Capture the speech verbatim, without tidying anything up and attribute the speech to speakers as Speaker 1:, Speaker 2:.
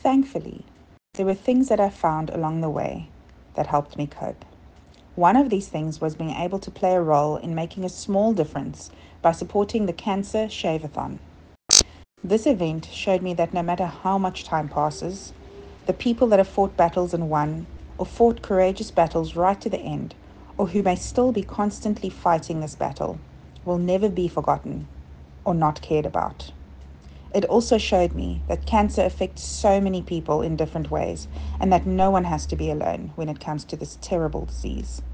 Speaker 1: thankfully, there were things that I found along the way that helped me cope. One of these things was being able to play a role in making a small difference by supporting the Cancer Shave-a-thon. This event showed me that no matter how much time passes, the people that have fought battles and won, or fought courageous battles right to the end, or who may still be constantly fighting this battle, will never be forgotten or not cared about. It also showed me that cancer affects so many people in different ways, and that no one has to be alone when it comes to this terrible disease.